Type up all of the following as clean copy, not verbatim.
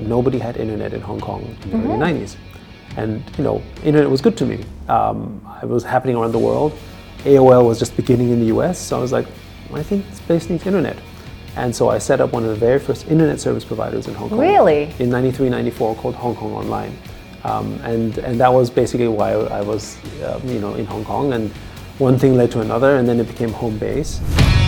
nobody had internet in Hong Kong in the early 90s. And, internet was good to me. It was happening around the world. AOL was just beginning in the US, so I was like, I think this place needs internet. And so I set up one of the very first internet service providers in Hong Kong. Really? In 93, 94, called Hong Kong Online. And that was basically why I was, in Hong Kong. And one thing led to another, and then it became home base.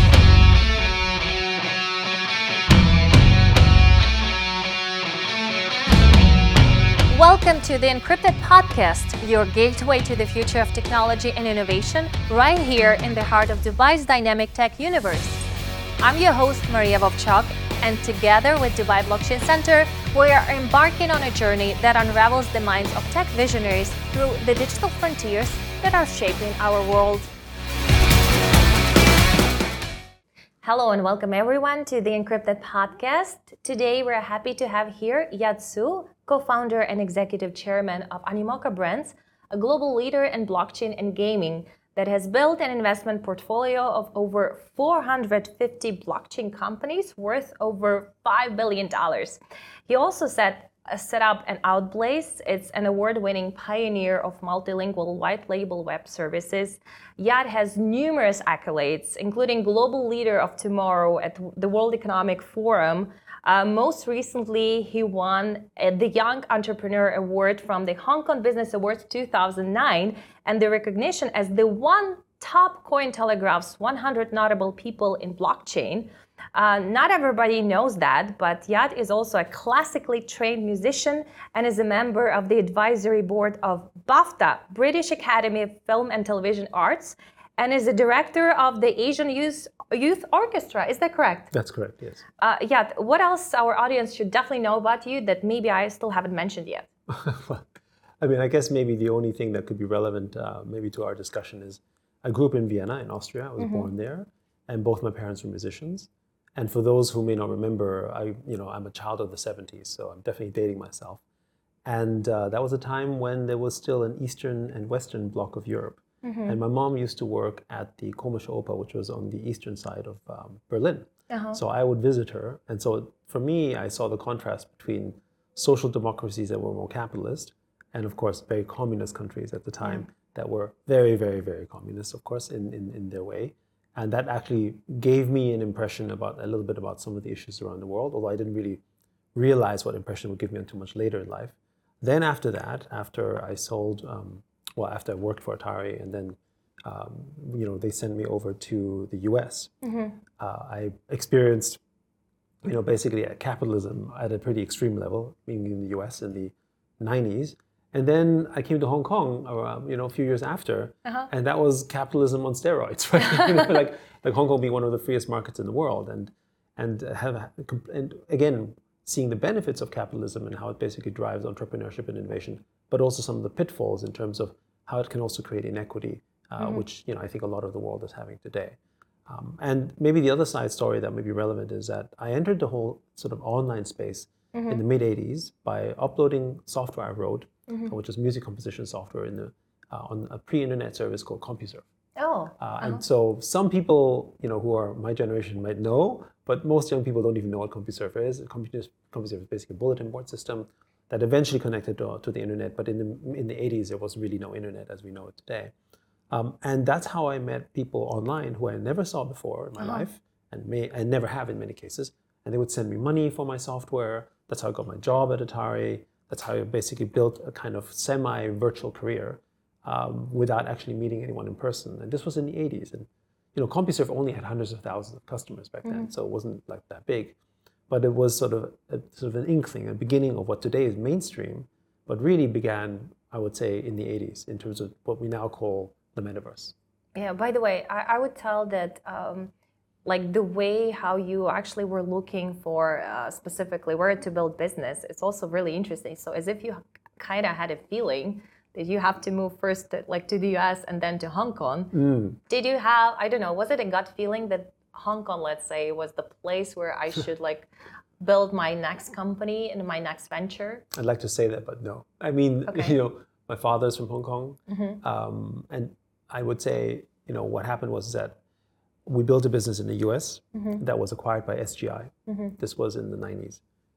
Welcome to the Encrypted Podcast, your gateway to the future of technology and innovation, right here in the heart of Dubai's dynamic tech universe. I'm your host, Maria Vovchok, and together with Dubai Blockchain Center, we are embarking on a journey that unravels the minds of tech visionaries through the digital frontiers that are shaping our world. Hello and welcome everyone to the Encrypted Podcast. Today we're happy to have here Yat Siu, co-founder and executive chairman of Animoca Brands, a global leader in blockchain and gaming that has built an investment portfolio of over 450 blockchain companies worth over $5 billion. He also set up an Outblaze. It's an award-winning pioneer of multilingual white label web services. Yat has numerous accolades, including global leader of tomorrow at the World Economic Forum. Most recently, he won the Young Entrepreneur Award from the Hong Kong Business Awards 2009 and the recognition as the one top Cointelegraph's 100 notable people in blockchain. Not everybody knows that, but Yat is also a classically trained musician and is a member of the advisory board of BAFTA, British Academy of Film and Television Arts, and is the director of the Asian Youth Orchestra. Is that correct? That's correct, yes. Yat, what else our audience should definitely know about you that maybe I still haven't mentioned yet? Well, I guess maybe the only thing that could be relevant maybe to our discussion is I grew up in Vienna, in Austria. I was born there, and both my parents were musicians. And for those who may not remember, I'm a child of the 70s, so I'm definitely dating myself. And that was a time when there was still an Eastern and Western bloc of Europe. And my mom used to work at the Komische Oper, which was on the eastern side of Berlin. So I would visit her. And so for me, I saw the contrast between social democracies that were more capitalist and, of course, very communist countries at the time that were very, very, very communist, of course, in their way. And that actually gave me an impression a little bit about some of the issues around the world, although I didn't really realize what impression it would give me until much later in life. Then after that, after I sold, after I worked for Atari, and then, they sent me over to the US. I experienced, basically capitalism at a pretty extreme level, being in the US in the 90s. And then I came to Hong Kong, a few years after, and that was capitalism on steroids, right? like Hong Kong being one of the freest markets in the world, and again seeing the benefits of capitalism and how it basically drives entrepreneurship and innovation, but also some of the pitfalls in terms of how it can also create inequity, which I think a lot of the world is having today. And maybe the other side story that may be relevant is that I entered the whole sort of online space in the mid 80s by uploading software I wrote. Which is music composition software on a pre-internet service called CompuServe. And so some people, who are my generation might know, but most young people don't even know what CompuServe is. CompuServe is basically a bulletin board system that eventually connected to the internet. But in the 80s, there was really no internet as we know it today. And that's how I met people online who I never saw before in my life, and never have in many cases. And they would send me money for my software. That's how I got my job at Atari. That's how I basically built a kind of semi-virtual career without actually meeting anyone in person. And this was in the 80s. And CompuServe only had hundreds of thousands of customers back then, so it wasn't like that big. But it was sort of an inkling, a beginning of what today is mainstream, but really began, I would say, in the 80s in terms of what we now call the metaverse. Yeah, by the way, I would tell that like the way how you actually were looking for specifically where to build business, it's also really interesting. So as if you kind of had a feeling that you have to move first to the US and then to Hong Kong. Did you have, I don't know, was it a gut feeling that Hong Kong, let's say, was the place where I should build my next company and my next venture? I'd like to say that, but no. I mean, my father's from Hong Kong. And I would say, what happened was that we built a business in the US that was acquired by SGI. This was in the 90s.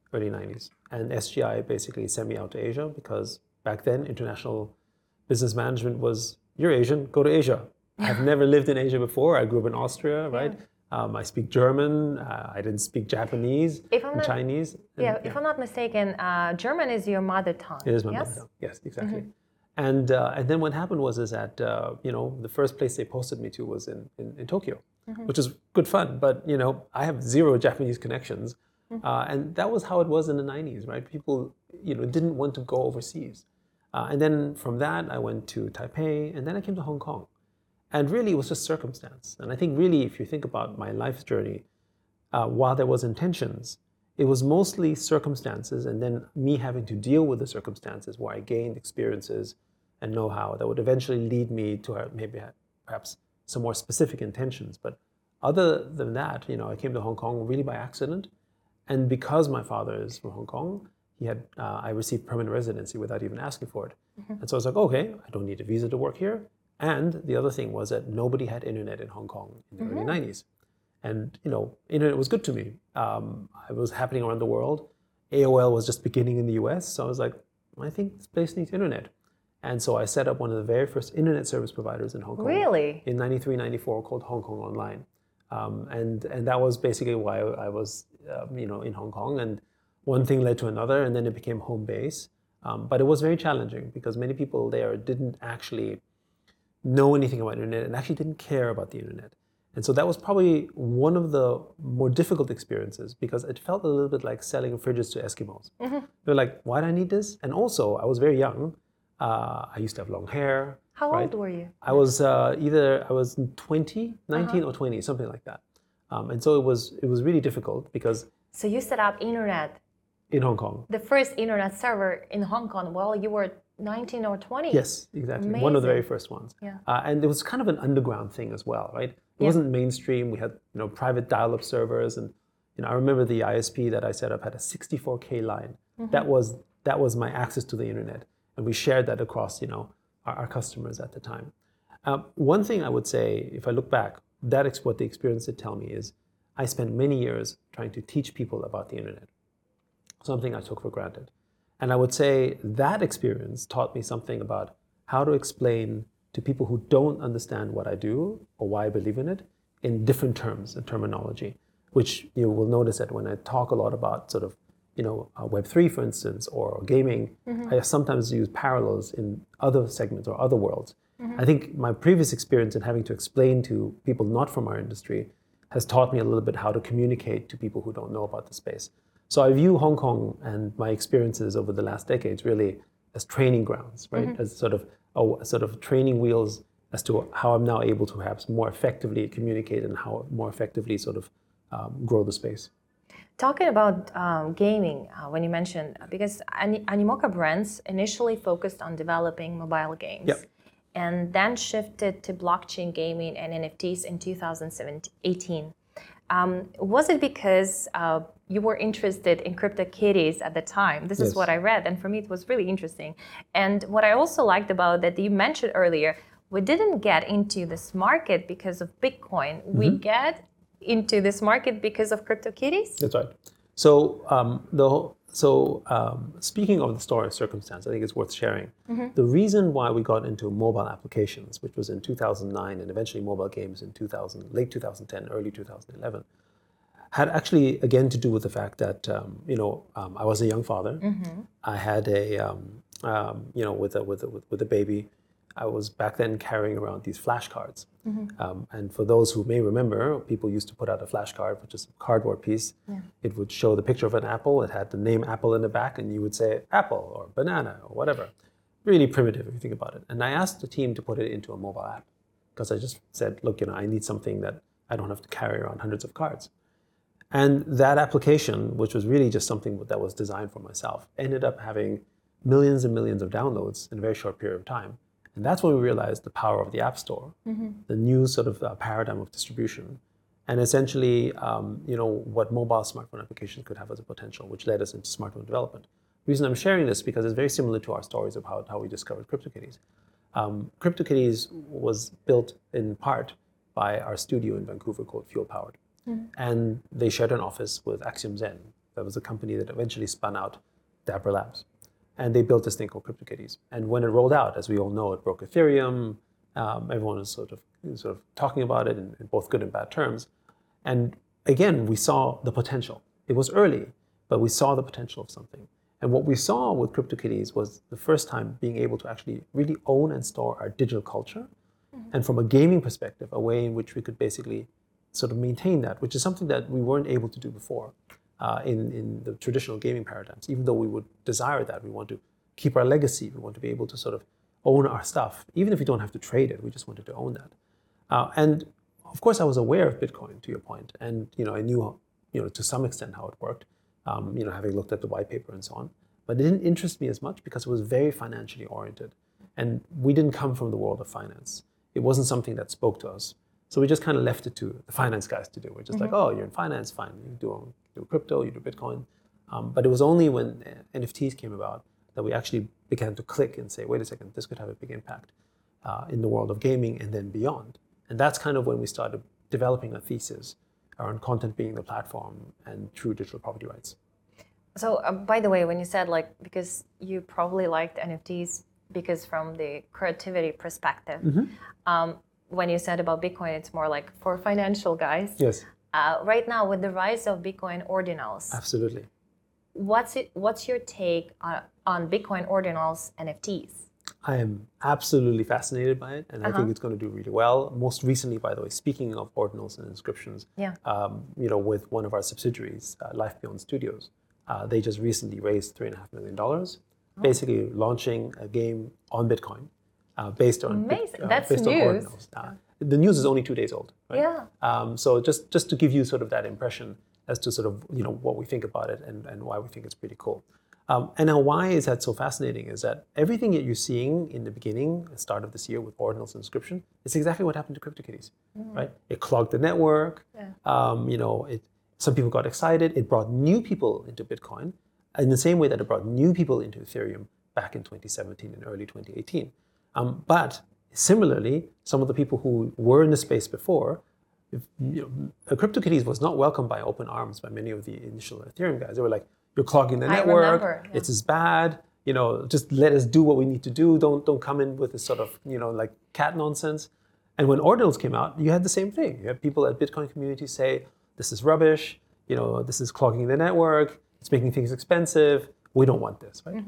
early 90s. And SGI basically sent me out to Asia because back then international business management was, you're Asian, go to Asia. I've never lived in Asia before. I grew up in Austria, right? I speak German. I didn't speak Japanese and Chinese. If I'm not mistaken, German is your mother tongue. It is my mother tongue. Yes, exactly. And then what happened was that the first place they posted me to was in Tokyo, which is good fun. But I have zero Japanese connections, and that was how it was in the 90s, right? People didn't want to go overseas, and then from that I went to Taipei, and then I came to Hong Kong, and really it was just circumstance. And I think really if you think about my life journey, while there was intentions, it was mostly circumstances, and then me having to deal with the circumstances where I gained experiences and know-how that would eventually lead me to maybe perhaps some more specific intentions. But other than that, I came to Hong Kong really by accident. And because my father is from Hong Kong, I received permanent residency without even asking for it. And so I was like, okay, I don't need a visa to work here. And the other thing was that nobody had internet in Hong Kong in the early 90s. And, internet was good to me. It was happening around the world. AOL was just beginning in the US. So I was like, I think this place needs internet. And so I set up one of the very first internet service providers in Hong Kong. Really? In 93, 94, called Hong Kong Online. And that was basically why I was, in Hong Kong. And one thing led to another, and then it became home base. But it was very challenging because many people there didn't actually know anything about internet and actually didn't care about the internet. And so that was probably one of the more difficult experiences because it felt a little bit like selling fridges to Eskimos. They're like, why do I need this? And also, I was very young. I used to have long hair. How old were you? I was I was 20, 19 or 20, something like that. And so it was really difficult because... So you set up internet? In Hong Kong. The first internet server in Hong Kong while you were 19 or 20? Yes, exactly. Amazing. One of the very first ones. Yeah. And it was kind of an underground thing as well, right? It wasn't mainstream. We had private dial-up servers, and I remember the ISP that I set up had a 64K line. That was my access to the internet, and we shared that across our customers at the time. One thing I would say, if I look back, what the experience did tell me is I spent many years trying to teach people about the internet, something I took for granted. And I would say that experience taught me something about how to explain to people who don't understand what I do or why I believe in it in different terms and terminology, which you will notice that when I talk a lot about sort of, Web3, for instance, or gaming, I sometimes use parallels in other segments or other worlds. I think my previous experience in having to explain to people not from our industry has taught me a little bit how to communicate to people who don't know about the space. So I view Hong Kong and my experiences over the last decades really as training grounds, right? As sort of training wheels as to how I'm now able to perhaps more effectively communicate and how more effectively sort of grow the space. Talking about gaming, when you mentioned, because Animoca Brands initially focused on developing mobile games. Yep. And then shifted to blockchain gaming and NFTs in 2018. Was it because you were interested in CryptoKitties at the time? This is what I read, and for me it was really interesting. And what I also liked about that you mentioned earlier, we didn't get into this market because of Bitcoin. We get into this market because of CryptoKitties? That's right. So speaking of the story of circumstance, I think it's worth sharing. The reason why we got into mobile applications, which was in 2009, and eventually mobile games in late 2010, early 2011, had actually again to do with the fact that I was a young father. I had with a baby. I was back then carrying around these flashcards. And for those who may remember, people used to put out a flashcard, which is a cardboard piece. It would show the picture of an apple. It had the name Apple in the back, and you would say apple or banana or whatever. Really primitive if you think about it. And I asked the team to put it into a mobile app because I just said, look, I need something that I don't have to carry around hundreds of cards. And that application, which was really just something that was designed for myself, ended up having millions and millions of downloads in a very short period of time. And that's when we realized the power of the App Store, the new sort of paradigm of distribution, and essentially, what mobile smartphone applications could have as a potential, which led us into smartphone development. The reason I'm sharing this because it's very similar to our stories about how we discovered CryptoKitties. CryptoKitties was built in part by our studio in Vancouver called Fuel Powered. And they shared an office with Axiom Zen. That was a company that eventually spun out Dapper Labs. And they built this thing called CryptoKitties. And when it rolled out, as we all know, it broke Ethereum. Everyone was sort of talking about it in both good and bad terms. And again, we saw the potential. It was early, but we saw the potential of something. And what we saw with CryptoKitties was the first time being able to actually really own and store our digital culture. And from a gaming perspective, a way in which we could basically sort of maintain that, which is something that we weren't able to do before in the traditional gaming paradigms. Even though we would desire that, we want to keep our legacy, we want to be able to sort of own our stuff, even if we don't have to trade it, we just wanted to own that. And of course, I was aware of Bitcoin, to your point, and I knew to some extent how it worked, having looked at the white paper and so on. But it didn't interest me as much because it was very financially oriented, and we didn't come from the world of finance. It wasn't something that spoke to us. So we just kind of left it to the finance guys to do. We're just like, oh, you're in finance, fine. You do crypto, you do Bitcoin. But it was only when NFTs came about that we actually began to click and say, wait a second, this could have a big impact in the world of gaming and then beyond. And that's kind of when we started developing a thesis around content being the platform and true digital property rights. So by the way, when you said because you probably liked NFTs because from the creativity perspective, when you said about Bitcoin, it's more like for financial guys. Yes. Right now, with the rise of Bitcoin ordinals, absolutely. What's your take on Bitcoin ordinals NFTs? I am absolutely fascinated by it, and I think it's going to do really well. Most recently, by the way, speaking of ordinals and inscriptions, with one of our subsidiaries, Life Beyond Studios, they just recently raised $3.5 million, basically launching a game on Bitcoin. Based on That's based news. on ordinals. The news is only 2 days old, right? Yeah. So just to give you sort of that impression as to sort of what we think about it and why we think it's pretty cool. And now why is that so fascinating is that everything that you're seeing in the beginning, the start of this year with ordinals and inscription, it's exactly what happened to CryptoKitties, right? It clogged the network. Some people got excited. It brought new people into Bitcoin in the same way that it brought new people into Ethereum back in 2017 and early 2018. But similarly, some of the people who were in the space before, CryptoKitties was not welcomed by open arms by many of the initial Ethereum guys. They were like, "You're clogging the network. It's as bad. Just let us do what we need to do. Don't come in with this sort of like cat nonsense." And when ordinals came out, you had the same thing. You had people at Bitcoin community say, "This is rubbish. This is clogging the network. It's making things expensive. We don't want this." Right.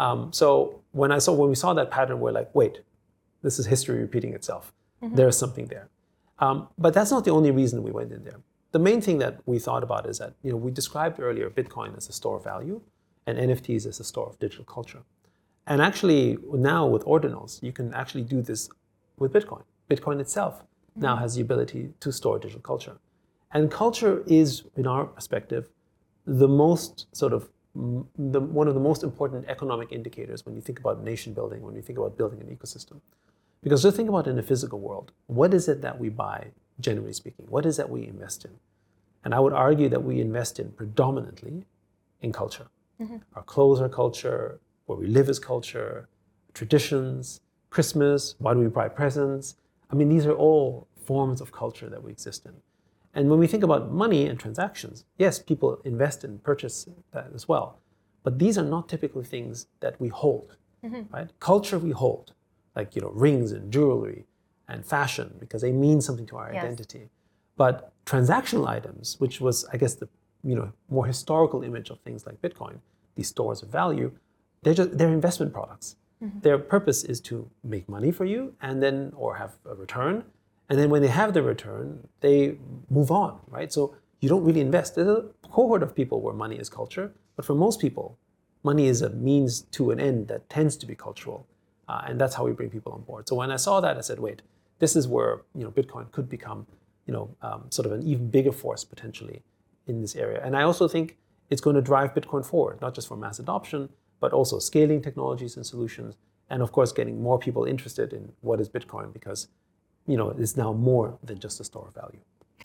So when we saw that pattern, we're like, wait, this is history repeating itself. There's something there. But that's not the only reason we went in there. The main thing that we thought about is that we described earlier Bitcoin as a store of value and NFTs as a store of digital culture. And actually now with ordinals, you can actually do this with Bitcoin. Bitcoin itself now has the ability to store digital culture. And culture is, in our perspective, the most sort of one of the most important economic indicators when you think about nation building, when you think about building an ecosystem. Because just think about in the physical world, what is it that we buy, generally speaking? What is that we invest in? And I would argue that we invest in predominantly in culture. Our clothes are culture, where we live is culture, traditions, Christmas, why do we buy presents? I mean, these are all forms of culture that we exist in. And when we think about money and transactions, yes, people invest and purchase that as well. But these are not typically things that we hold, right? Culture we hold, like rings and jewelry and fashion, because they mean something to our identity. But transactional items, which was, I guess, the more historical image of things like Bitcoin, these stores of value, they're investment products. Their purpose is to make money for you or have a return. And then when they have the return, they move on, right? So you don't really invest. There's a cohort of people where money is culture, but for most people, money is a means to an end that tends to be cultural. And that's how we bring people on board. So when I saw that, I said, wait, this is where Bitcoin could become sort of an even bigger force potentially in this area. And I also think it's going to drive Bitcoin forward, not just for mass adoption, but also scaling technologies and solutions. And of course, getting more people interested in what is Bitcoin, because it's now more than just a store of value.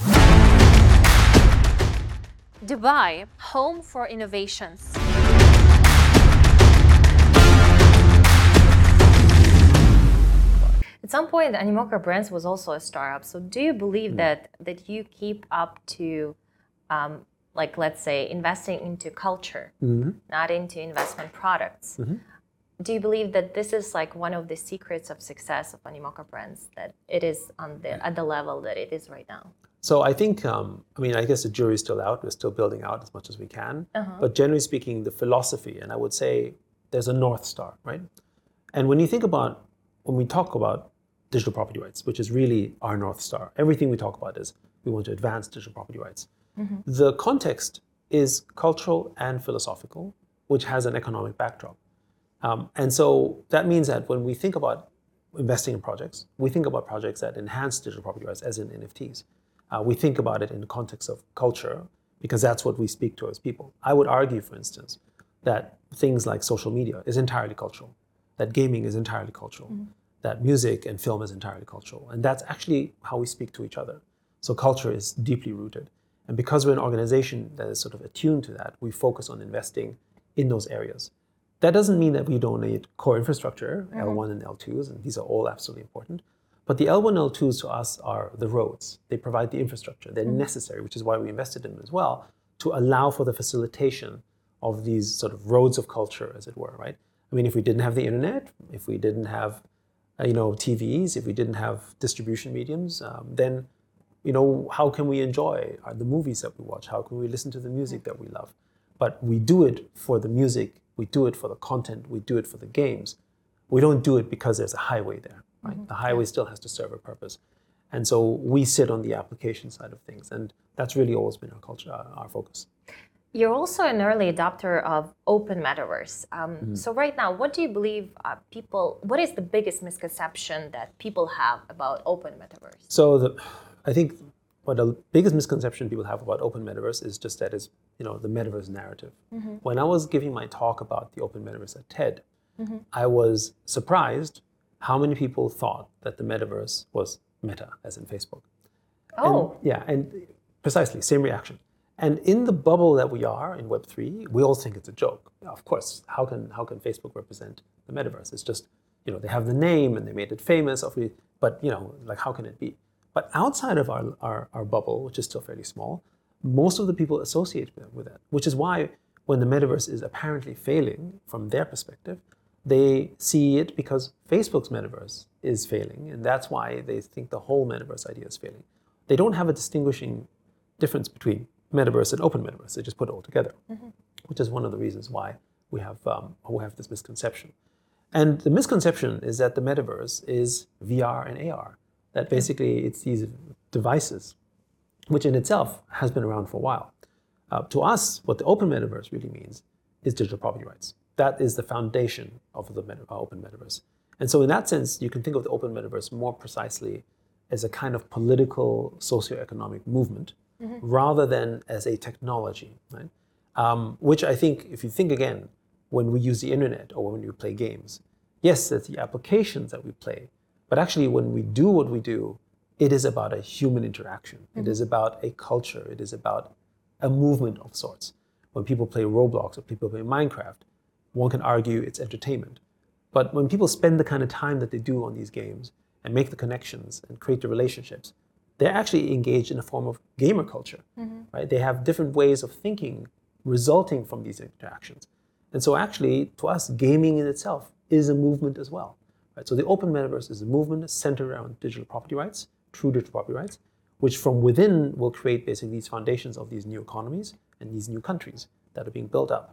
Dubai, home for innovations. At some point, Animoca Brands was also a startup. So do you believe that you keep up to like let's say investing into culture, not into investment products. Do you believe that this is like one of the secrets of success of Animoca Brands, that it is at the level that it is right now? So I think, I guess the jury's still out. We're still building out as much as we can. But generally speaking, the philosophy, and I would say there's a North Star, right? And when we talk about digital property rights, which is really our North Star, everything we talk about is we want to advance digital property rights. The context is cultural and philosophical, which has an economic backdrop. And so that means that when we think about investing in projects, we think about projects that enhance digital property rights, as in NFTs. We think about it in the context of culture, because that's what we speak to as people. I would argue, for instance, that things like social media is entirely cultural, that gaming is entirely cultural, that music and film is entirely cultural. And that's actually how we speak to each other. So culture is deeply rooted. And because we're an organization that is sort of attuned to that, we focus on investing in those areas. That doesn't mean that we don't need core infrastructure, L1 and L2s, and these are all absolutely important. But the L1 and L2s to us are the roads. They provide the infrastructure. They're necessary, which is why we invested in them as well, to allow for the facilitation of these sort of roads of culture, as it were, right? I mean, if we didn't have the internet, if we didn't have, TVs, if we didn't have distribution mediums, then, how can we enjoy the movies that we watch? How can we listen to the music that we love? But we do it for the music. We do it for the content. We do it for the games. We don't do it because there's a highway there, right? The highway still has to serve a purpose. And so we sit on the application side of things. And that's really always been our culture, our focus. You're also an early adopter of open metaverse. So right now, what do you believe what is the biggest misconception that people have about open metaverse? So I think what the biggest misconception people have about open metaverse is just that it's, the metaverse narrative. When I was giving my talk about the open metaverse at TED, I was surprised how many people thought that the metaverse was Meta, as in Facebook. Oh. And precisely, same reaction. And in the bubble that we are in Web3, we all think it's a joke. Of course, how can Facebook represent the metaverse? It's just, they have the name and they made it famous, but how can it be? But outside of our bubble, which is still fairly small, most of the people associate with that, which is why when the metaverse is apparently failing from their perspective, they see it because Facebook's metaverse is failing, and that's why they think the whole metaverse idea is failing. They don't have a distinguishing difference between metaverse and open metaverse. They just put it all together, which is one of the reasons why we have this misconception. And the misconception is that the metaverse is VR and AR, that basically it's these devices, which in itself has been around for a while. To us, what the open metaverse really means is digital property rights. That is the foundation of the open metaverse. And so in that sense, you can think of the open metaverse more precisely as a kind of political, socioeconomic movement, rather than as a technology, right? Which I think, if you think again, when we use the internet or when we play games, yes, it's the applications that we play, but actually when we do what we do, it is about a human interaction. It is about a culture. It is about a movement of sorts. When people play Roblox or people play Minecraft, one can argue it's entertainment. But when people spend the kind of time that they do on these games and make the connections and create the relationships, they're actually engaged in a form of gamer culture, right? They have different ways of thinking resulting from these interactions. And so actually, to us, gaming in itself is a movement as well, right? So the open metaverse is a movement centered around digital property rights, true digital property rights, which from within will create basically these foundations of these new economies and these new countries that are being built up.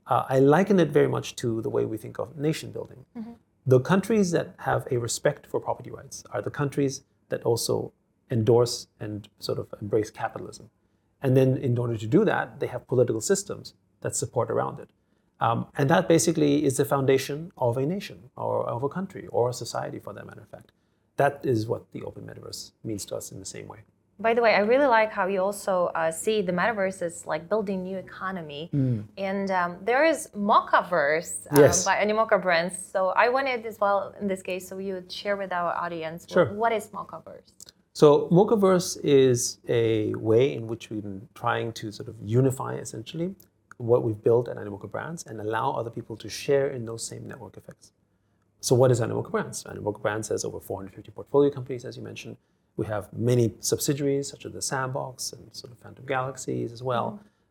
I liken it very much to the way we think of nation building. The countries that have a respect for property rights are the countries that also endorse and sort of embrace capitalism. And then in order to do that, they have political systems that support around it. And that basically is the foundation of a nation or of a country or a society, for that matter of fact. That is what the open metaverse means to us in the same way. By the way, I really like how you also see the metaverse as like building new economy. And there is Mocaverse by Animoca Brands. So I wanted as well, in this case, so you would share with our audience, what is Mocaverse? So Mocaverse is a way in which we've been trying to sort of unify, essentially, what we've built at Animoca Brands and allow other people to share in those same network effects. So what is Animoca Brands? Animoca Brands has over 450 portfolio companies, as you mentioned. We have many subsidiaries, such as the Sandbox and sort of Phantom Galaxies as well.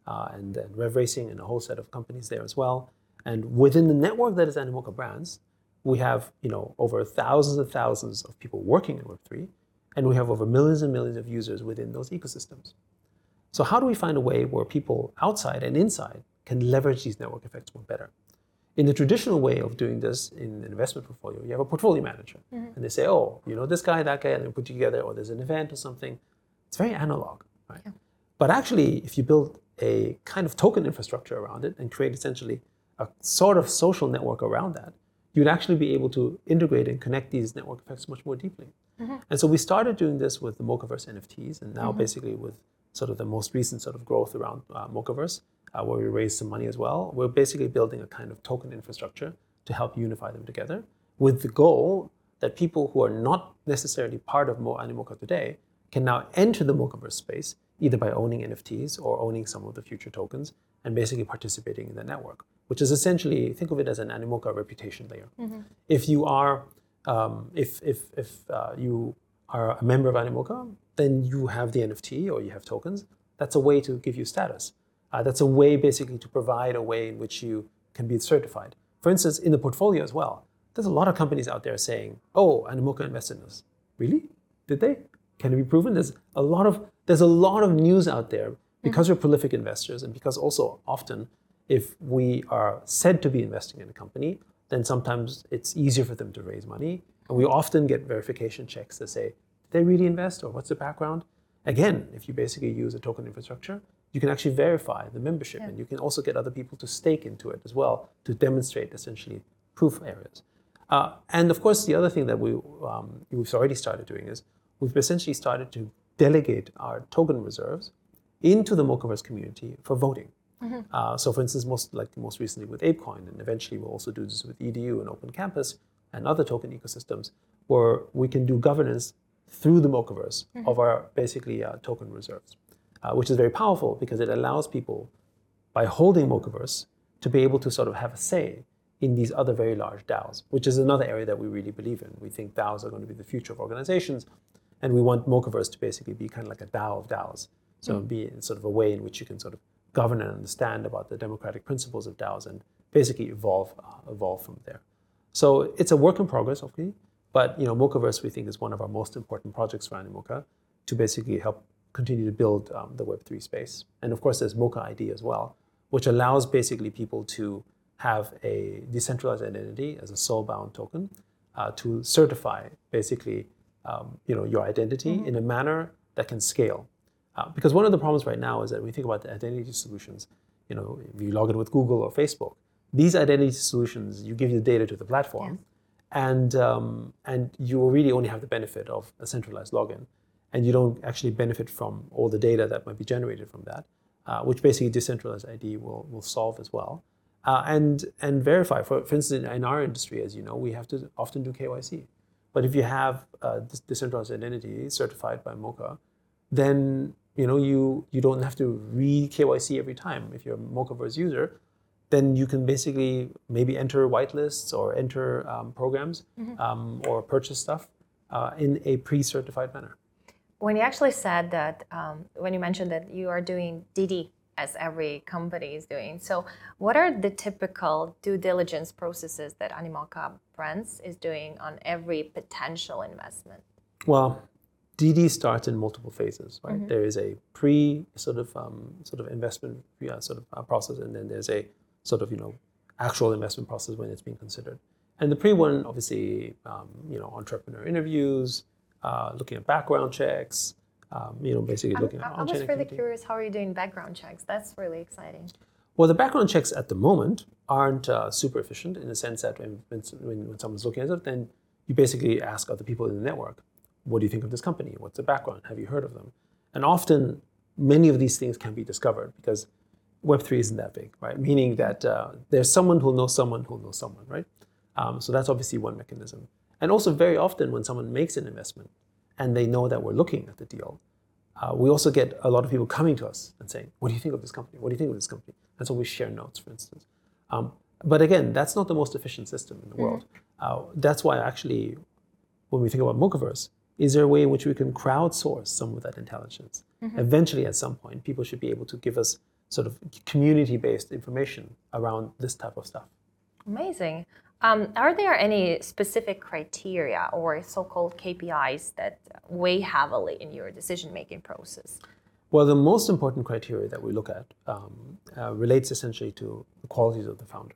and then Rev Racing and a whole set of companies there as well. And within the network that is Animoca Brands, we have over thousands and thousands of people working in Web3, and we have over millions and millions of users within those ecosystems. So how do we find a way where people outside and inside can leverage these network effects more better? In the traditional way of doing this in an investment portfolio, you have a portfolio manager, and they say, oh, this guy, that guy, and they put you together, or there's an event or something. It's very analog, right? Yeah. But actually, if you build a kind of token infrastructure around it and create essentially a sort of social network around that, you'd actually be able to integrate and connect these network effects much more deeply. And so we started doing this with the Mochaverse NFTs, and now basically with sort of the most recent sort of growth around Mochaverse, where we raised some money as well. We're basically building a kind of token infrastructure to help unify them together, with the goal that people who are not necessarily part of Animoca today can now enter the Mochaverse space, either by owning NFTs or owning some of the future tokens, and basically participating in the network, which is essentially, think of it as an Animoca reputation layer. If you are you are a member of Animoca, then you have the NFT or you have tokens. That's a way to give you status. That's a way basically to provide a way in which you can be certified. For instance, in the portfolio as well, there's a lot of companies out there saying, oh, Animoca invested in us. Really? Did they? Can it be proven? There's a lot of news out there because we're prolific investors, and because also often if we are said to be investing in a company, then sometimes it's easier for them to raise money. And we often get verification checks that say, did they really invest, or what's the background? Again, if you basically use a token infrastructure, you can actually verify the membership, and you can also get other people to stake into it as well to demonstrate essentially proof areas. And of course, the other thing that we've already started doing is we've essentially started to delegate our token reserves into the Mochaverse community for voting. So for instance, most recently with ApeCoin, and eventually we'll also do this with EDU and Open Campus and other token ecosystems, where we can do governance through the Mochaverse of our basically token reserves, which is very powerful because it allows people, by holding Mochaverse, to be able to sort of have a say in these other very large DAOs, which is another area that we really believe in. We think DAOs are going to be the future of organizations, and we want Mochaverse to basically be kind of like a DAO of DAOs. So be sort of a way in which you can sort of govern and understand about the democratic principles of DAOs and basically evolve from there. So it's a work in progress, obviously, but Mochaverse we think is one of our most important projects for Animoca to basically help continue to build the Web3 space. And of course, there's Mocha ID as well, which allows basically people to have a decentralized identity as a soul-bound token to certify basically your identity in a manner that can scale. Because one of the problems right now is that when we think about the identity solutions, if you log in with Google or Facebook, these identity solutions, you give the data to the platform, and you really only have the benefit of a centralized login, and you don't actually benefit from all the data that might be generated from that, which basically decentralized ID will solve as well. And verify. For instance, in our industry, as you know, we have to often do KYC. But if you have this decentralized identity certified by Mocha, then you don't have to re-KYC every time. If you're a Mochaverse user, then you can basically maybe enter whitelists or enter programs or purchase stuff in a pre-certified manner. When you actually said that, when you mentioned that you are doing DD as every company is doing, so what are the typical due diligence processes that Animoca Brands is doing on every potential investment? Well, DD starts in multiple phases, right? There is a pre sort of investment process, and then there's a sort of actual investment process when it's being considered. And the pre one, obviously, entrepreneur interviews, looking at background checks, basically looking at on-chain activity. I was really curious, how are you doing background checks? That's really exciting. Well, the background checks at the moment aren't super efficient in the sense that when someone's looking at it, then you basically ask other people in the network, what do you think of this company? What's the background? Have you heard of them? And often, many of these things can be discovered because Web3 isn't that big, right? Meaning that there's someone who'll know someone who'll know someone, right? So that's obviously one mechanism. And also very often when someone makes an investment and they know that we're looking at the deal, we also get a lot of people coming to us and saying, what do you think of this company? What do you think of this company? And so we share notes, for instance. But again, that's not the most efficient system in the world. That's why actually, when we think about Mochaverse, is there a way in which we can crowdsource some of that intelligence? Eventually, at some point, people should be able to give us sort of community-based information around this type of stuff. Amazing. Are there any specific criteria or so-called KPIs that weigh heavily in your decision-making process? Well, the most important criteria that we look at relates essentially to the qualities of the founder.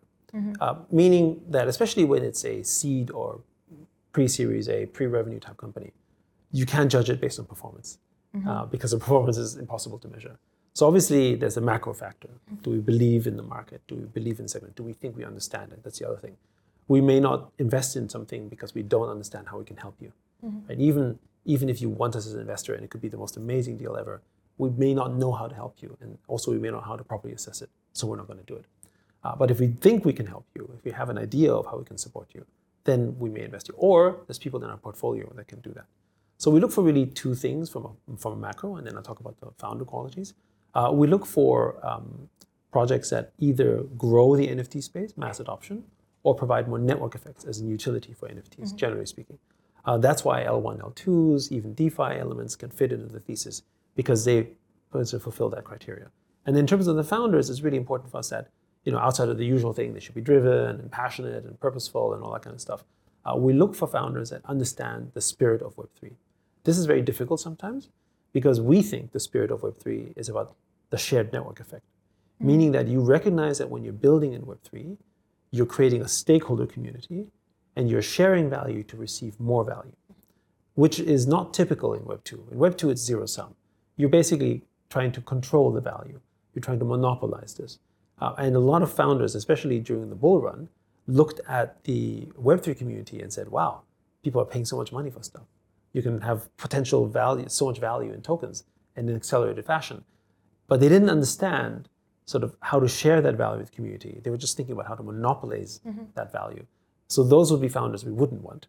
Meaning that especially when it's a seed or pre-series A, pre-revenue type company, you can't judge it based on performance because the performance is impossible to measure. So obviously there's a macro factor. Do we believe in the market? Do we believe in the segment? Do we think we understand it? That's the other thing. We may not invest in something because we don't understand how we can help you. Right? Even if you want us as an investor and it could be the most amazing deal ever, we may not know how to help you. And also we may not know how to properly assess it. So we're not going to do it. But if we think we can help you, if we have an idea of how we can support you, then we may invest you. Or there's people in our portfolio that can do that. So we look for really two things from a macro, and then I'll talk about the founder qualities. We look for projects that either grow the NFT space, mass adoption, or provide more network effects as a utility for NFTs, generally speaking. That's why L1, L2s, even DeFi elements can fit into the thesis because they fulfill that criteria. And in terms of the founders, it's really important for us that, outside of the usual thing, they should be driven and passionate and purposeful and all that kind of stuff. We look for founders that understand the spirit of Web3. This is very difficult sometimes because we think the spirit of Web3 is about the shared network effect, meaning that you recognize that when you're building in Web3, you're creating a stakeholder community and you're sharing value to receive more value, which is not typical in Web2. In Web2, it's zero sum. You're basically trying to control the value. You're trying to monopolize this. And a lot of founders, especially during the bull run, looked at the Web3 community and said, wow, people are paying so much money for stuff. You can have potential value, so much value in tokens in an accelerated fashion. But they didn't understand sort of how to share that value with the community. They were just thinking about how to monopolize that value. So those would be founders we wouldn't want.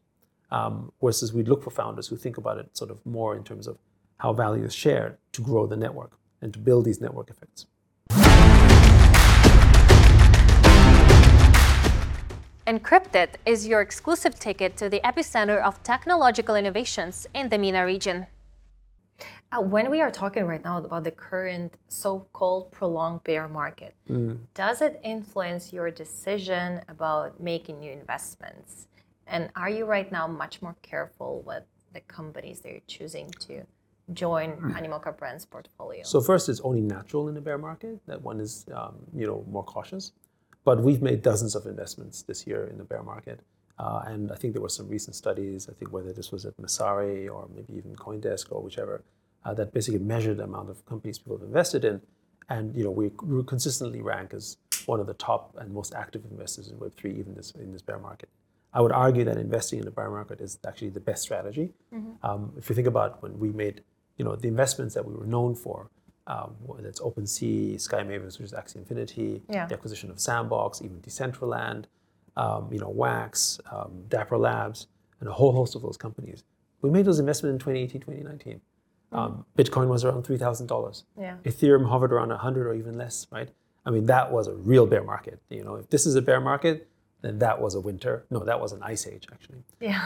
Versus we'd look for founders who think about it sort of more in terms of how value is shared to grow the network and to build these network effects. Encrypted is your exclusive ticket to the epicenter of technological innovations in the MENA region. When we are talking right now about the current so-called prolonged bear market, does it influence your decision about making new investments? And are you right now much more careful with the companies that you're choosing to join Animoca Brands portfolio? So first, it's only natural in a bear market that one is more cautious. But we've made dozens of investments this year in the bear market. And I think there were some recent studies, I think whether this was at Messari or maybe even CoinDesk or whichever, that basically measured the amount of companies people have invested in. And we consistently rank as one of the top and most active investors in Web3, even in this bear market. I would argue that investing in the bear market is actually the best strategy. If you think about when we made the investments that we were known for, whether it's OpenSea, Sky Mavens, which is Axie Infinity, the acquisition of Sandbox, even Decentraland, Wax, Dapper Labs, and a whole host of those companies. We made those investments in 2018, 2019. Bitcoin was around $3,000. Ethereum hovered around 100 or even less, right? I mean, that was a real bear market. If this is a bear market, then that was a winter. No, that was an ice age, actually.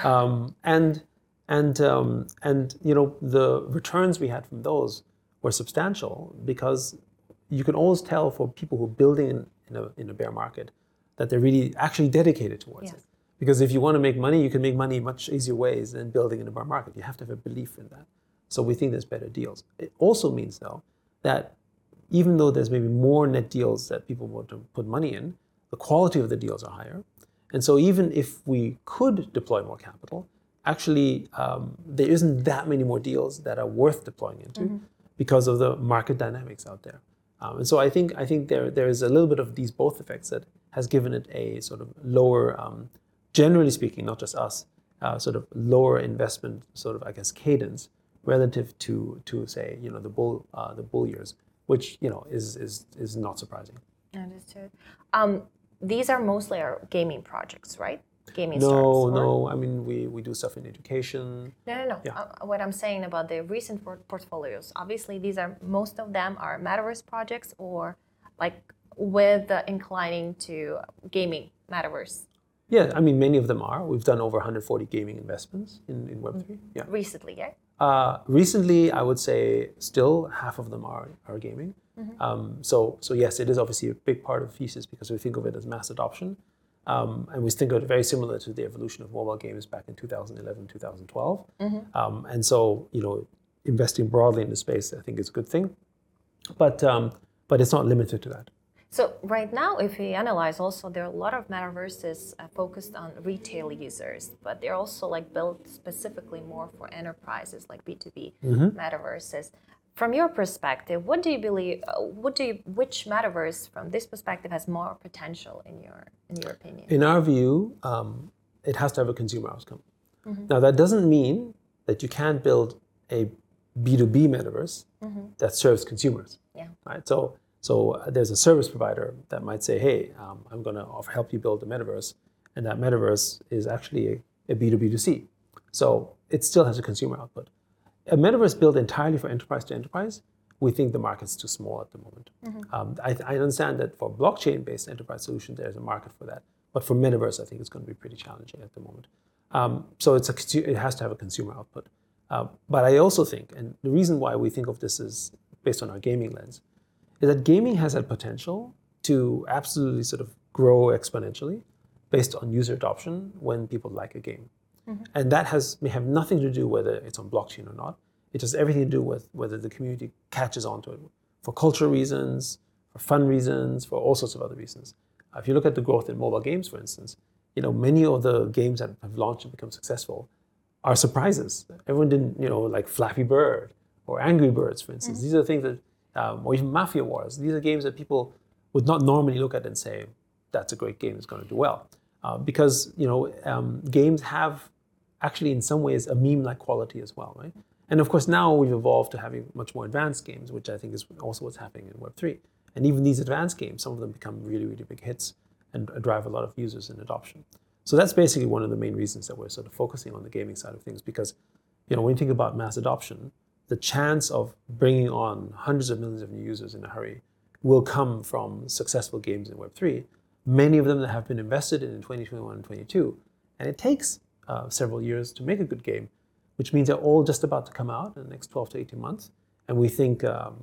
The returns we had from those were substantial because you can always tell for people who are building in a bear market that they're really actually dedicated towards it. Because if you want to make money, you can make money in much easier ways than building in a bear market. You have to have a belief in that. So we think there's better deals. It also means, though, that even though there's maybe more net deals that people want to put money in, the quality of the deals are higher. And so even if we could deploy more capital, actually there isn't that many more deals that are worth deploying into because of the market dynamics out there. And so I think there is a little bit of these both effects that has given it a sort of lower, generally speaking, not just us, sort of lower investment sort of, I guess, cadence relative to say, the bull years, which, is not surprising. Understood. These are mostly our gaming projects, right? Gaming startups. No. I mean, we do stuff in education. No. Yeah. What I'm saying about the recent portfolios, obviously most of them are metaverse projects or like with inclining to gaming metaverse. Yeah, I mean, many of them are. We've done over 140 gaming investments in Web3. Yeah. Recently, yeah? Recently, I would say still half of them are gaming. So yes, it is obviously a big part of the thesis because we think of it as mass adoption. And we think of it very similar to the evolution of mobile games back in 2011, 2012. And so, investing broadly in the space, I think is a good thing. But it's not limited to that. So right now, if we analyze also, there are a lot of metaverses focused on retail users, but they're also like built specifically more for enterprises, like B2B metaverses. From your perspective, what do you believe? Which metaverse, from this perspective, has more potential in your opinion? In our view, it has to have a consumer outcome. Now, that doesn't mean that you can't build a B2B metaverse that serves consumers. Yeah. Right. So there's a service provider that might say, hey, I'm going to help you build a metaverse, and that metaverse is actually a B2B2C. So it still has a consumer output. A metaverse built entirely for enterprise to enterprise, we think the market's too small at the moment. I understand that for blockchain-based enterprise solutions, there's a market for that. But for metaverse, I think it's going to be pretty challenging at the moment. So it has to have a consumer output. But I also think, and the reason why we think of this as based on our gaming lens, is that gaming has that potential to absolutely sort of grow exponentially based on user adoption when people like a game. And that may have nothing to do whether it's on blockchain or not. It has everything to do with whether the community catches on to it for cultural reasons, for fun reasons, for all sorts of other reasons. If you look at the growth in mobile games, for instance, many of the games that have launched and become successful are surprises. Everyone didn't, like Flappy Bird or Angry Birds, for instance. These are things that, or even Mafia Wars. These are games that people would not normally look at and say, that's a great game, it's going to do well. Because, games have actually in some ways a meme-like quality as well, right? And of course now we've evolved to having much more advanced games, which I think is also what's happening in Web3. And even these advanced games, some of them become really, really big hits and drive a lot of users and adoption. So that's basically one of the main reasons that we're sort of focusing on the gaming side of things, because when you think about mass adoption, the chance of bringing on hundreds of millions of new users in a hurry will come from successful games in Web3, many of them that have been invested in 2021 and 2022. And it takes several years to make a good game, which means they're all just about to come out in the next 12 to 18 months. And we think,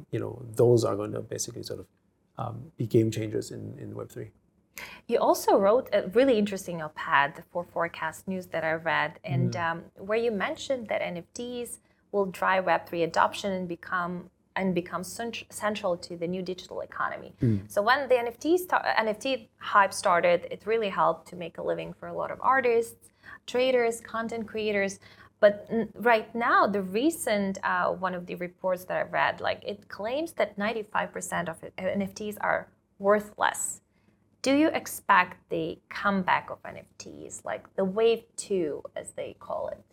those are going to basically sort of be game changers in Web3. You also wrote a really interesting op-ed for Forecast News that I read, and where you mentioned that NFTs will drive Web3 adoption and become central to the new digital economy. So when the NFT hype started, it really helped to make a living for a lot of artists, traders, content creators. But right now, the recent one of the reports that I read, it claims that 95% of NFTs are worth less. Do you expect the comeback of NFTs, like the wave 2, as they call it?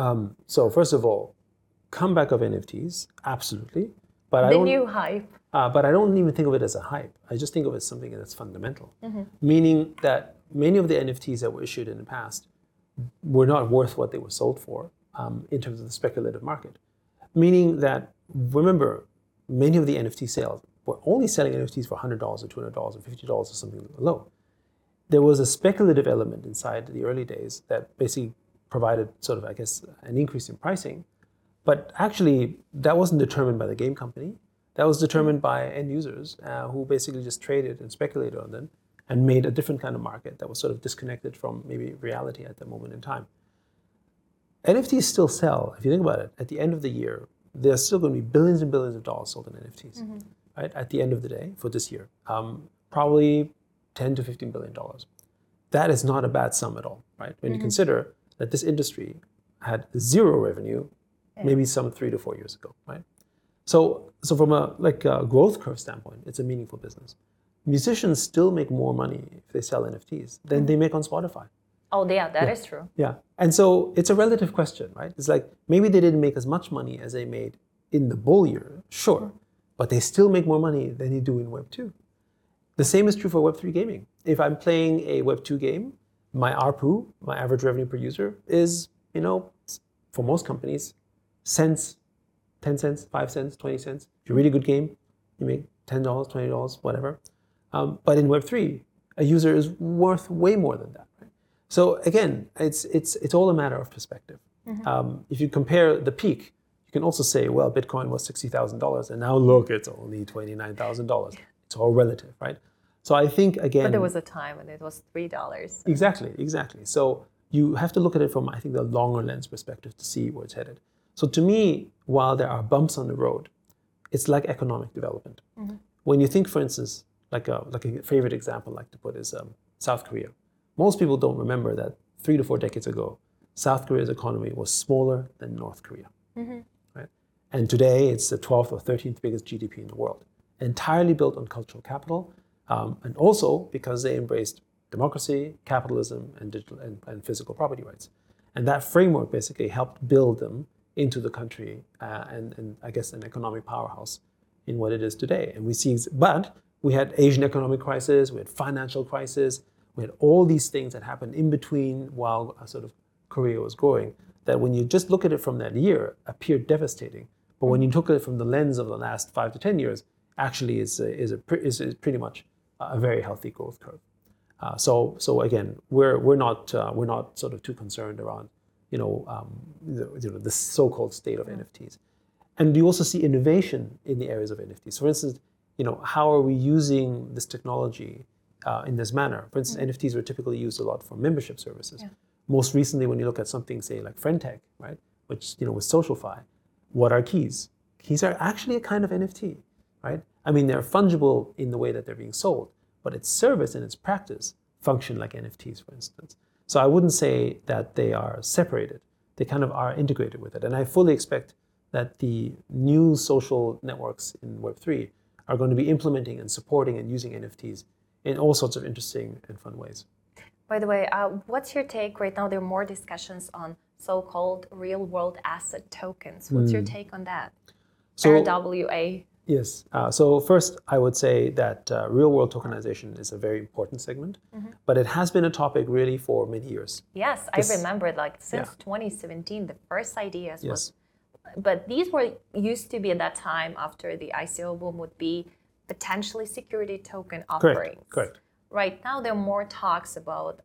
So first of all, comeback of NFTs, absolutely. But new hype. But I don't even think of it as a hype. I just think of it as something that's fundamental. Meaning that many of the NFTs that were issued in the past were not worth what they were sold for in terms of the speculative market. Meaning that, remember, many of the NFT sales were only selling NFTs for $100 or $200 or $50 or something low. There was a speculative element inside the early days that basically provided sort of, I guess, an increase in pricing. But actually, that wasn't determined by the game company. That was determined by end users who basically just traded and speculated on them and made a different kind of market that was sort of disconnected from maybe reality at that moment in time. NFTs still sell. If you think about it, at the end of the year, there's still going to be billions and billions of dollars sold in NFTs, right? At the end of the day for this year, probably $10 to $15 billion. That is not a bad sum at all, right? When you consider that this industry had zero revenue, maybe some 3 to 4 years ago, right? So from a growth curve standpoint, it's a meaningful business. Musicians still make more money if they sell NFTs than they make on Spotify. Oh, yeah, that is true. Yeah, and so it's a relative question, right? It's like maybe they didn't make as much money as they made in the bull year, sure, but they still make more money than they do in Web 2. The same is true for Web 3 gaming. If I'm playing a Web 2 game, my ARPU, my average revenue per user, is, for most companies, cents, 10 cents, 5 cents, 20 cents. If you're a really good game, you make $10, $20, whatever. But in Web3, a user is worth way more than that. Right? So again, it's all a matter of perspective. If you compare the peak, can also say, well, Bitcoin was $60,000 and now look, it's only $29,000. It's all relative, right? So I think, again... But there was a time when it was $3. Exactly. So you have to look at it from, I think, the longer lens perspective to see where it's headed. So to me, while there are bumps on the road, it's like economic development. When you think, for instance, like a favorite example I like to put is South Korea. Most people don't remember that 3 to 4 decades ago, South Korea's economy was smaller than North Korea. Right? And today it's the 12th or 13th biggest GDP in the world, entirely built on cultural capital, and also because they embraced democracy, capitalism, and digital and physical property rights. And that framework basically helped build them into the country and I guess an economic powerhouse in what it is today. And we see, but we had Asian economic crisis, we had financial crisis, we had all these things that happened in between while sort of Korea was growing, that when you just look at it from that year, appeared devastating. But when you look at it from the lens of the last 5 to 10 years, actually is pretty much a very healthy growth curve. So again, we're not sort of too concerned around the so-called state of NFTs. And you also see innovation in the areas of NFTs. For instance, how are we using this technology in this manner? For instance, NFTs were typically used a lot for membership services. Yeah. Most recently, when you look at something, say, like Friendtech, right, which, with SocialFi, what are keys? Keys are actually a kind of NFT, right? I mean, they're fungible in the way that they're being sold, but its service and its practice function like NFTs, for instance. So I wouldn't say that they are separated. They kind of are integrated with it. And I fully expect that the new social networks in Web3 are going to be implementing and supporting and using NFTs in all sorts of interesting and fun ways. By the way, what's your take right now? There are more discussions on so-called real-world asset tokens. What's your take on that? So, RWA. Yes. So first, I would say that real-world tokenization is a very important segment, but it has been a topic really for many years. Yes, I remember since 2017, the first ideas was... But these were used to be at that time after the ICO boom would be potentially security token offerings. Correct. Right now, there are more talks about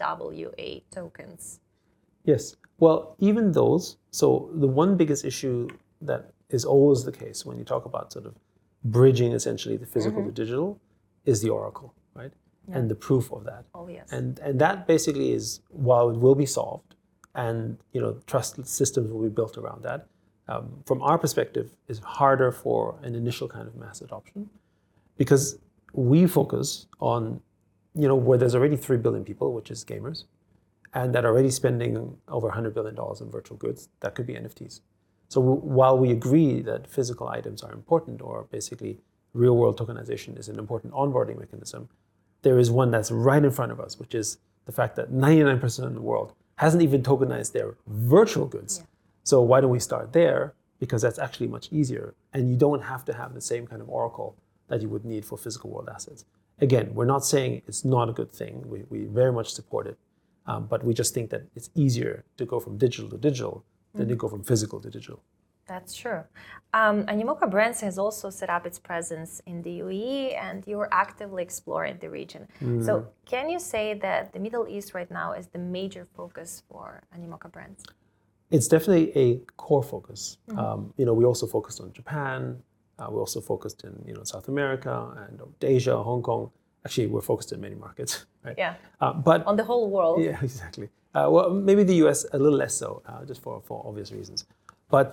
RWA tokens. Yes. Well, even those. So the one biggest issue that is always the case when you talk about sort of bridging essentially the physical to digital is the oracle, right? Yeah. And the proof of that. Oh, yes. And that basically is, while it will be solved and trust systems will be built around that, from our perspective, is harder for an initial kind of mass adoption because we focus on, where there's already 3 billion people, which is gamers, and that are already spending over $100 billion in virtual goods. That could be NFTs. So while we agree that physical items are important, or basically real-world tokenization is an important onboarding mechanism, there is one that's right in front of us, which is the fact that 99% of the world hasn't even tokenized their virtual goods. Yeah. So why don't we start there? Because that's actually much easier, and you don't have to have the same kind of oracle that you would need for physical world assets. Again, we're not saying it's not a good thing. We very much support it, but we just think that it's easier to go from digital to digital than to go from physical to digital. That's true. Animoca Brands has also set up its presence in the UAE, and you're actively exploring the region. So can you say that the Middle East right now is the major focus for Animoca Brands? It's definitely a core focus. We also focused on Japan. We also focused in South America and Asia, Hong Kong. Actually, we're focused in many markets, right? Yeah. But on the whole world. Yeah, exactly. Well, maybe the US a little less so, just for obvious reasons. But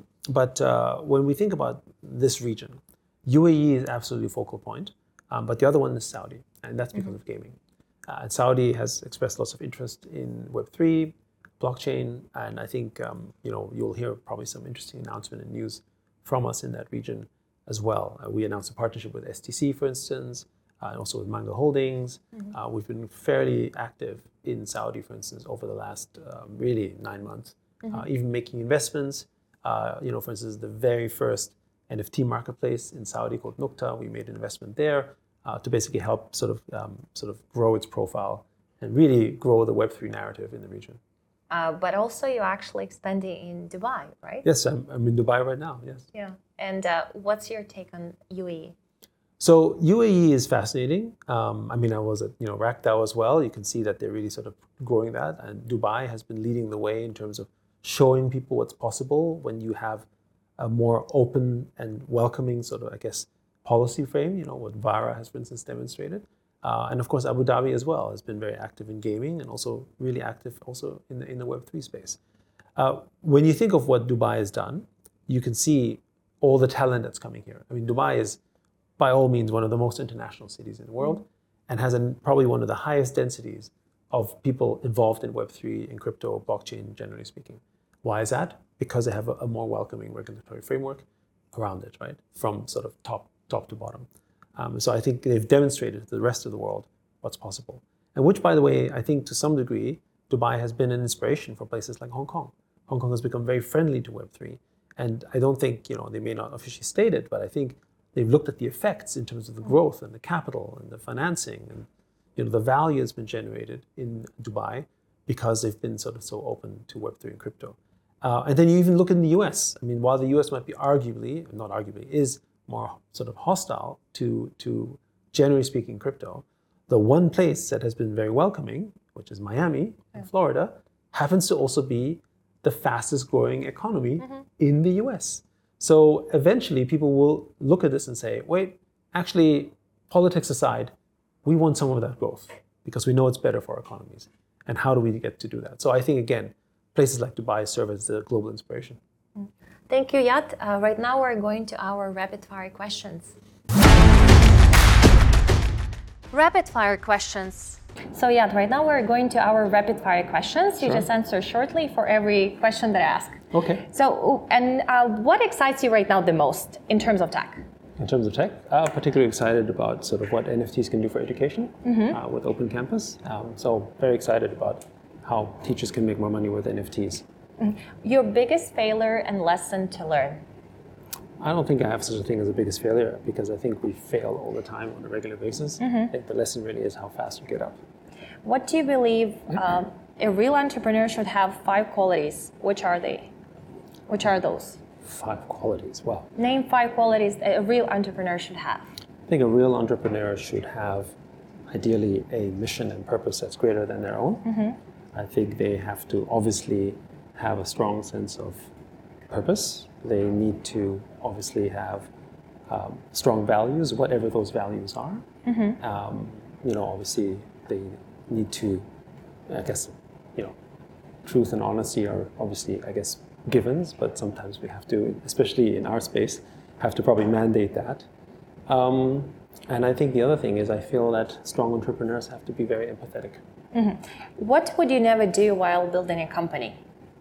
when we think about this region, UAE is absolutely focal point. But the other one is Saudi, and that's because of gaming. And Saudi has expressed lots of interest in Web3, blockchain, and I think you'll hear probably some interesting announcement and news from us in that region as well. We announced a partnership with STC, for instance, and also with Mango Holdings. We've been fairly active in Saudi, for instance, over the last really 9 months, even making investments. For instance, the very first NFT marketplace in Saudi called Nukta, we made an investment there to basically help sort of grow its profile and really grow the Web3 narrative in the region. But also you're actually expanding in Dubai, right? Yes, I'm in Dubai right now, yes. Yeah. And what's your take on UAE? So UAE is fascinating. I was at RACDAO as well. You can see that they're really sort of growing that. And Dubai has been leading the way in terms of showing people what's possible when you have a more open and welcoming sort of, I guess, policy frame, what VARA has, for instance, demonstrated. And of course, Abu Dhabi as well has been very active in gaming and also really active also in the Web3 space. When you think of what Dubai has done, you can see all the talent that's coming here. I mean, Dubai is by all means one of the most international cities in the world and has probably one of the highest densities of people involved in Web3 and crypto, blockchain, generally speaking. Why is that? Because they have a more welcoming regulatory framework around it, right? From sort of top to bottom. So I think they've demonstrated to the rest of the world what's possible. And which, by the way, I think to some degree, Dubai has been an inspiration for places like Hong Kong. Hong Kong has become very friendly to Web3. And I don't think, they may not officially state it, but I think they've looked at the effects in terms of the growth and the capital and the financing and the value that's been generated in Dubai because they've been sort of so open to Web3 and crypto. And then you even look in the US. I mean, while the US might be is more sort of hostile to generally speaking crypto, the one place that has been very welcoming, which is Miami in Florida, happens to also be the fastest growing economy in the US. So eventually people will look at this and say, wait, actually, politics aside, we want some of that growth because we know it's better for our economies. And how do we get to do that? So I think, again, places like Dubai serve as the global inspiration. Thank you, Yat. Right now we're going to our rapid fire questions. Rapid fire questions. So Yat, right now we're going to our rapid fire questions. You just answer shortly for every question that I ask. Okay. So, and what excites you right now the most in terms of tech? In terms of tech, I'm particularly excited about sort of what NFTs can do for education with Open Campus. So very excited about how teachers can make more money with NFTs. Your biggest failure and lesson to learn? I don't think I have such a thing as a biggest failure because I think we fail all the time on a regular basis. I think the lesson really is how fast you get up. What do you believe a real entrepreneur should have 5 qualities? Which are they? Which are those? 5 qualities, wow. Name 5 qualities a real entrepreneur should have. I think a real entrepreneur should have ideally a mission and purpose that's greater than their own. I think they have to obviously have a strong sense of purpose. They need to obviously have strong values, whatever those values are. Obviously they need to, I guess, truth and honesty are obviously, I guess, givens, but sometimes we have to, especially in our space, have to probably mandate that. And I think the other thing is I feel that strong entrepreneurs have to be very empathetic. What would you never do while building a company?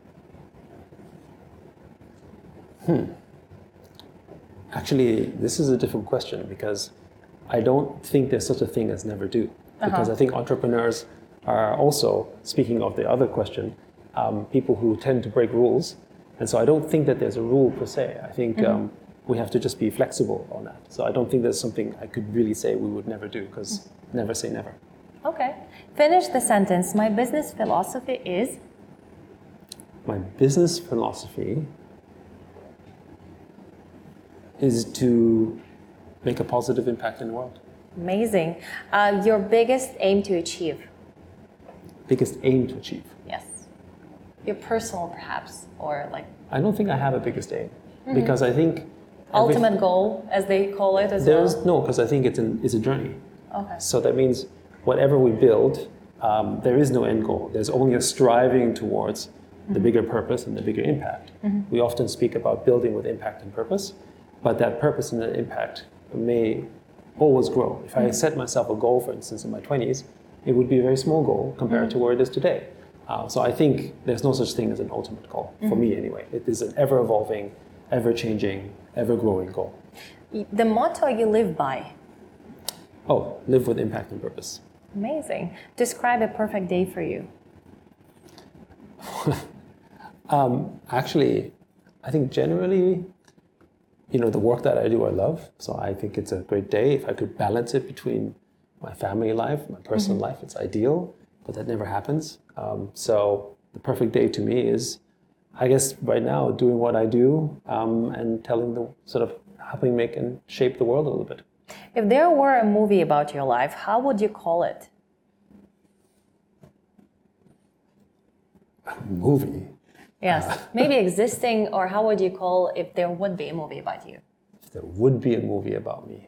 Actually, this is a difficult question because I don't think there's such a thing as never do. Because I think entrepreneurs are also, speaking of the other question, people who tend to break rules. And so I don't think that there's a rule per se. I think we have to just be flexible on that. So I don't think there's something I could really say we would never do because never say never. Okay. Finish the sentence. My business philosophy is? My business philosophy is to make a positive impact in the world. Amazing. Your biggest aim to achieve? Biggest aim to achieve? Yes. Your personal, perhaps, or like... I don't think I have a biggest aim because I think... Ultimate goal, as they call it as well? No, because I think it's a journey. Okay. So that means whatever we build, there is no end goal. There's only a striving towards the bigger purpose and the bigger impact. We often speak about building with impact and purpose, but that purpose and that impact may always grow. If I set myself a goal, for instance, in my 20s, it would be a very small goal compared to where it is today. So I think there's no such thing as an ultimate goal, for me anyway. It is an ever-evolving, ever-changing, ever-growing goal. The motto you live by? Oh, live with impact and purpose. Amazing. Describe a perfect day for you. Actually, I think generally, the work that I do, I love. So I think it's a great day. If I could balance it between my family life, my personal life, it's ideal, but that never happens. So the perfect day to me is, I guess right now, doing what I do and helping make and shape the world a little bit. If there were a movie about your life, how would you call it? A movie? Yes, maybe existing, or how would you call if there would be a movie about you? If there would be a movie about me,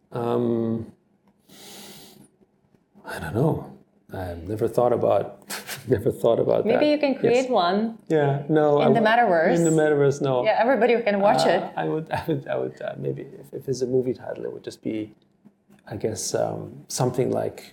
I don't know. I've never thought about that. Maybe you can create one. Yeah, no. In the metaverse. In the metaverse, no. Yeah, everybody can watch it. I would maybe if it's a movie title, it would just be, I guess, something like,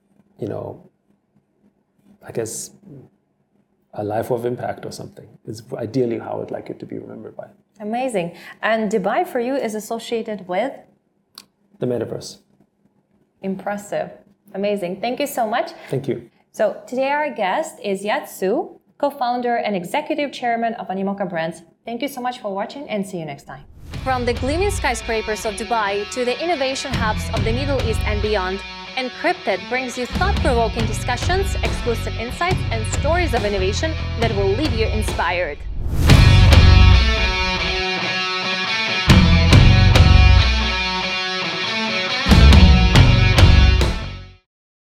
I guess, a life of impact or something is ideally how I'd like it to be remembered by. Amazing. And Dubai for you is associated with? The metaverse. Impressive. Amazing. Thank you so much. Thank you. So today our guest is Yat Siu, co-founder and executive chairman of Animoca Brands. Thank you so much for watching and see you next time. From the gleaming skyscrapers of Dubai to the innovation hubs of the Middle East and beyond, Encrypted brings you thought-provoking discussions, exclusive insights, and stories of innovation that will leave you inspired.